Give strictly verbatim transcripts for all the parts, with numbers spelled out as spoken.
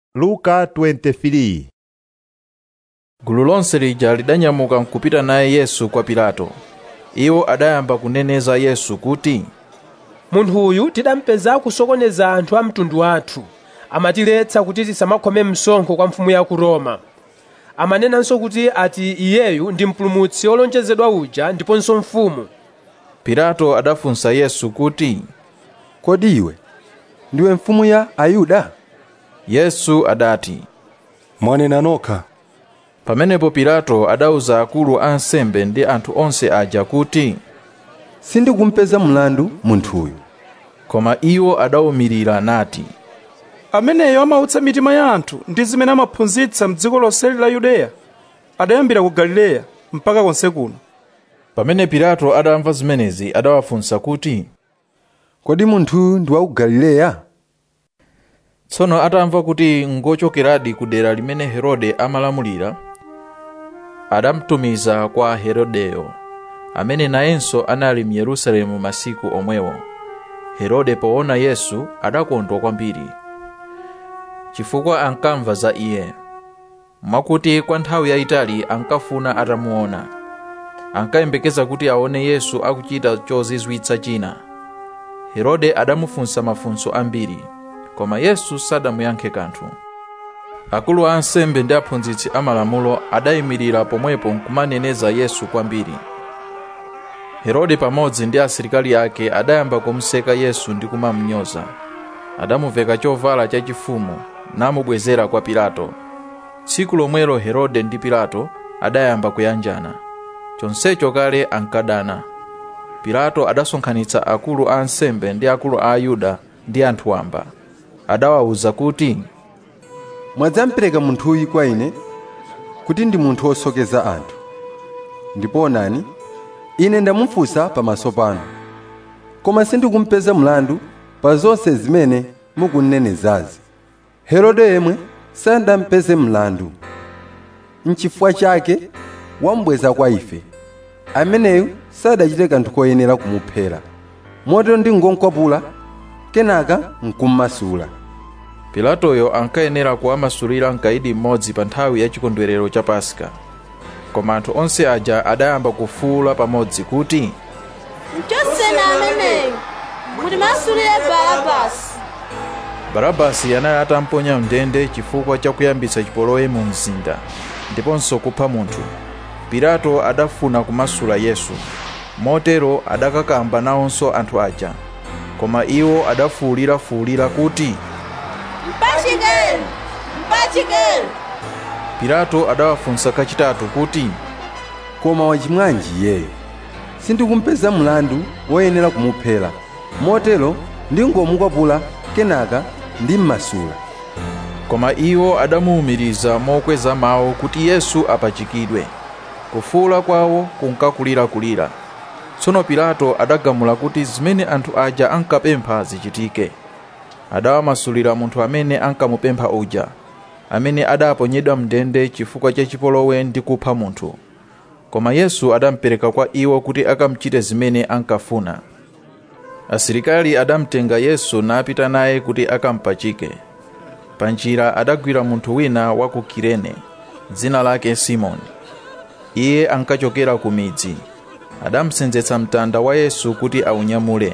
Luka twenty-three. Gulu lonse lija lidanyamuka nkupita naye Yesu kwa Pilato. Iwo adayamba kuneneza Yesu kuti, munthu uyu tidampeza kusokoneza anthu a mtundu wathu, amatiletsa kuti tisamakhome msonkho kwa mfumu ya ku Roma. Amanenanso kuti ati iyeyu ndi mpulumutsi olonjezedwa uja ndiponso mfumu. Pilato adafunsa Yesu kuti, kodi iwe ndiwe mfumu ya Ayuda? Yesu adati, mwanena nokha. Pamenepo Pilato adauza akulu a ansembe ndi anthu onse aja kuti, sindikumpeza mlandu munthu uyu. Koma iwo adawumirira nati, ameneyo amautsa mitima ya anthu ndi zimene amaphunzitsa m'dziko lonse la Yudeya. Adayambira ku Galileya mpaka konse kuno. Pamene Pilato adamva zimenezi adawafunsa kuti, kodi munthu ndi wa ku Galileya? Tsono atamva kuti ngochokeradi ku dera limene Herode amalamulira, adamtumiza kwa Herodeyo, amene nayenso anali mu Yerusalemu masiku omwewo. Herode poona Yesu adakondwa kwambiri, chifukwa ankamva za iye, mwakuti kwa nthawi yayitali ankafuna atamuona. Ankayembekeza kuti aone Yesu akuchita chozizwitsa china. Herode adamufunsa mafunso ambiri, koma Yesu sadamuyankhe kanthu. Akulu a ansembe ndi aphunzitsi amalamulo adayimirira pomwepo nkumaneneza Yesu kwambiri. Herode pamodzi ndi asilikali ake adayamba kumuseka Yesu ndi kumamnyoza. Adamuveka chovala chachifumu namubwezera kwa Pilato. Tsiku lomwelo Herode ndi Pilato adayamba kuyanjana. Chonsecho kale ankadana. Pilato adasonkhanitsa akulu a ansembe ndi akulu a Ayuda ndi anthu wamba. Adawawuza kuti, mwadzampereka munthuyu kwa ine kuti ndi munthu osokeza anthu. Ndipo onani, ine ndamufunsa pamaso panu, koma sindikumpeza mlandu pa zonse zimene mukunenezazi. Herode yemwe sandampeze mlandu. N'chifukwa chake wambweza kwa ife. Ameneyu sadachite kanthu koyenera kumuphera. Motero ndingonkwapula, kenaka nkummasula. Pilatoyo ankayenera kuwamasulira mkaidi mmodzi pa nthawi ya chikondwerero cha Paska. Koma anthu onse aja adayamba kufuula pamodzi kuti, mchoseni ameneyu, mutimasulire Barabasi. Barabasi anali atamponya mndende chifukwa cha kuyambitsa chipolowe mu mzinda, ndiponso kupha munthu. Pilato adafuna kumasula Yesu, motero adakakamba nawonso anthu aja. Koma iwo adafuulira-fuulira kuti, mpachikeni, mpachikeni. Pilato adawafunsa kachitatu kuti, koma wachimwanji iyeyo? Sindikumpeza mlandu woyenera kumuphera. Motero ndingomukwapula, kenaka ndimmasula. Koma iwo adamuwumiriza mokweza mawu kuti Yesu apachikidwe. Kufuula kwawo kunkakulira-kulira. Tsono Pilato adagamula kuti zimene anthu aja ankapempha zichitike. Adawamasulira munthu amene ankamupempha uja, amene adaponyedwa mndende chifukwa cha chipolowe ndi kupha munthu. Koma Yesu adampereka kwa iwo kuti akamchite zimene ankafuna. Asilikali adamtenga Yesu napita naye kuti akampachike. Panjira adagwira munthu wina wa ku Kirene, dzina lake Simoni. Iye ankachokera ku midzi. Adamsenzetsa mtanda wa Yesu kuti aunyamule.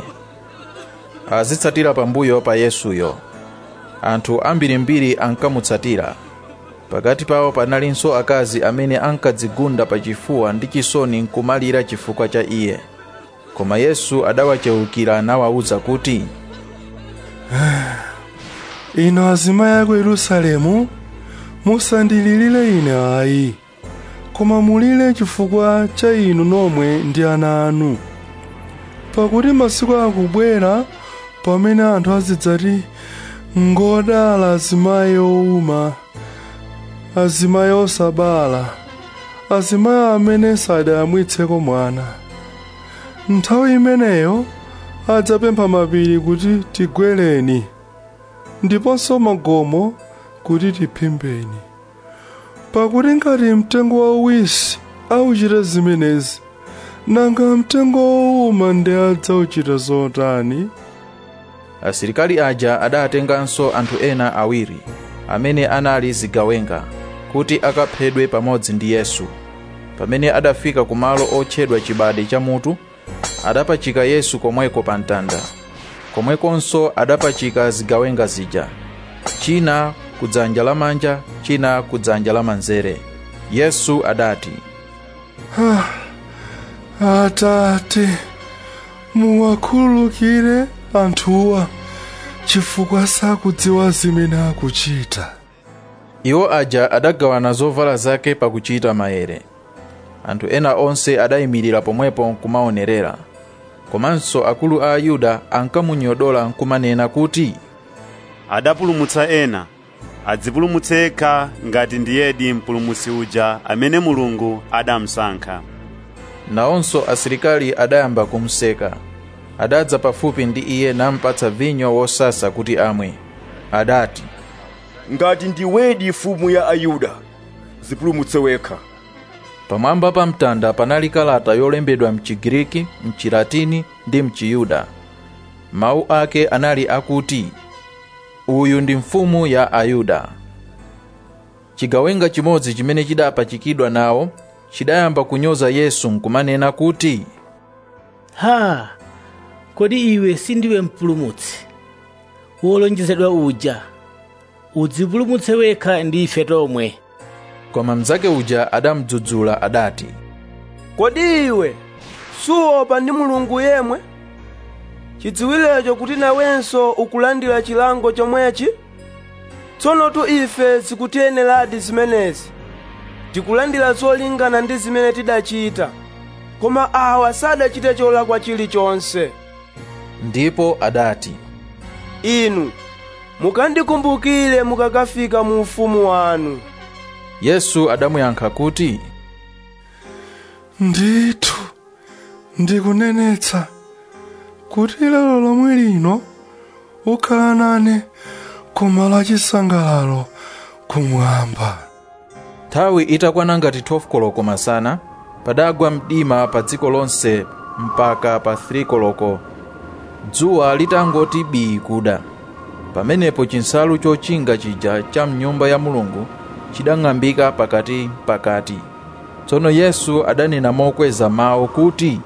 Azitsatira pambuyo pa Yesuyo. Anthu ambirimbiri ankamutsatira. Pakati pawo panalinso akazi amene ankadzigunda pachifuwa ndi chisoni nkumalira chifukwa cha iye. Koma Yesu adawachewukira nawawuza kuti, ino azimayi a ku Yerusalemu, musandililire ine ayi, koma mulire chifukwa cha inu nomwe ndi ana anu. Pakuti masiku akubwera pamene anthu azidzati, ngodala azimayi owuma, azimayi osabala, azimayi amene sadayamwitseko mwana. Nthawi imeneyo adzapempha mapiri kuti tigwereni, ndiponso magomo kuti tiphimbeni. Pakuti ngati mtengo wauwisi auchita zimenezi, nanga mtengo wowuma ndi adzauchita zotani? Asilikali aja adatenganso anthu ena awiri, amene anali zigawenga kuti akaphedwe pamodzi ndi Yesu. Pamene adafika kumalo otchedwa chibade cha mutu, adapachika Yesu komweko pa mtanda. Komwekonso adapachika zigawenga zija, china kudzanja lamanja, china kudzanja lamanzere. Yesu adati, Ah, Atate, muwakhululukire anthuwa chifukwa sakudziwa zimene akuchita. Iwo aja adagawana zovala zake pakuchita maere. Anthu ena onse adayimirira pomwepo nkumaonerera. Komanso akulu a Ayuda ankamunyodola nkumanena kuti, adapulumutsa ena, adzipulumutse yekha ngati ndiyedi mpulumutsi uja amene Mulungu adamusankha. Nawonso asilikali adayamba kumseka. Adadza pafupi ndi iye nampatsa vinyo wosasa kuti amwe. Adati, ngati ndiwedi mfumu ya Ayuda, zipulumutse wekha. Pamwamba pa mtanda panali kalata yolembedwa mchigiriki, mchilatini ndi mchiyuda. Mawu ake anali akuti, uyu ndi mfumu ya Ayuda. Chigawenga chimodzi chimene chidapachikidwa nawo chidayamba kunyoza Yesu nkumanena kuti, ha, kodi iwe sindiwe mpulumutsi wolonjezedwa uja? Udzipulumutse wekha ndi ife tomwe. Koma mnzake uja adamdzudzula adati, kodi iwe suopa ndi Mulungu yemwe? Chidziwirecho kuti nawenso ukulandira chilango chomwechi? Tsono tu ife sikutiyeneradi zimenezi, tikulandira zolingana ndi zimene tidachita, koma awa sadachite cholakwa chilichonse. Ndipo adati, inu mukandikumbukire mukakafika mu ufumu wanu. Yesu adamuyankha kuti, Ndithu ndikunenetsa kuti lero lomwe lino ukhala nane kumalo achisangalalo kumwamba. Nthawi itakwana ngati twelve koloko masana, padagwa mdima pa dziko lonse mpaka pa three koloko, dzuwa litangoti bii kuda. Pamenepo chinsalu chochinga chija cha mnyumba ya Mulungu chidang'ambika pakati pakati. Tsono Yesu adanena mokweza mawu kuti,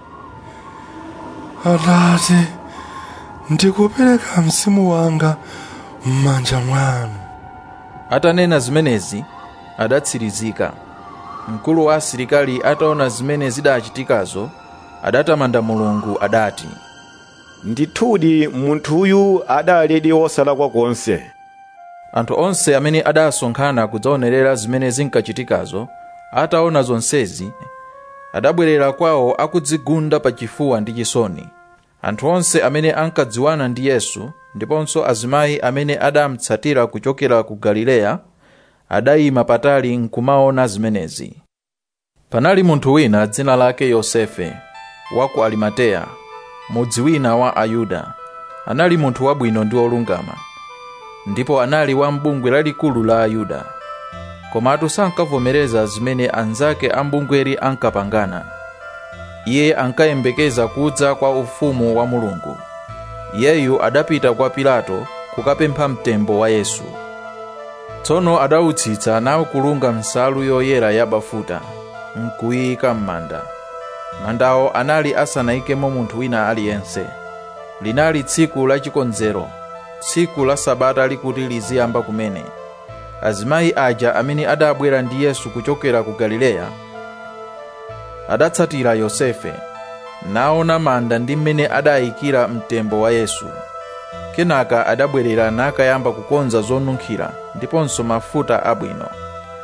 Atate, ndikupereka mzimu wanga m'manja mwanu. Atanena zimenezi, adatsirizika. Mkulu wa asilikali ataona zimene zidachitikazo, adatamanda Mulungu adati, ndithudi munthuyu adaledi wosalakwa konse. Anthu onse amene adasonkhana kudzaonerera zimene zinkachitikazo, ataona zonsezi, adabwerera kwawo akudzigunda pachifuwa ndi chisoni. Anthu onse amene ankadziwana ndi Yesu, ndiponso azimayi amene adamutsatira kuchokera ku Galileya, adayima patali nkumaona zimenezi. Panali munthu wina dzina lake Yosefe, wa ku Arimateya, mudzi wina wa Ayuda. Anali munthu wabwino ndi olungama, ndipo anali wa mbungwe lalikulu la Ayuda. Komatu sankavomereza zimene anzake ambungweri ankapangana. Iye ankayembekeza kudza kwa ufumu wa Mulungu. Iyeyu adapita kwa Pilato kukapempha mtembo wa Yesu. Tsono adautsitsa nawo kulunga nsalu yoyera ya bafuta, nkuyika m'manda. Mandawo anali asanayikemo munthu wina aliyense. Linali tsiku la chikonzero, tsiku la Sabata likuti liziyamba kumene. Azimayi aja amene adabwera ndi Yesu kuchokera ku Galileya adatsatira Yosefe, naona manda ndi mmene adayikira mtembo wa Yesu. Kenaka adabwerera nakayamba kukonza zonunkhira ndiponso mafuta abwino.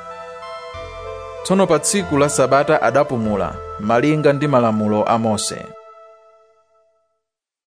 Tsono pa tsiku la Sabata adapumula malinga ndi malamulo a Mose.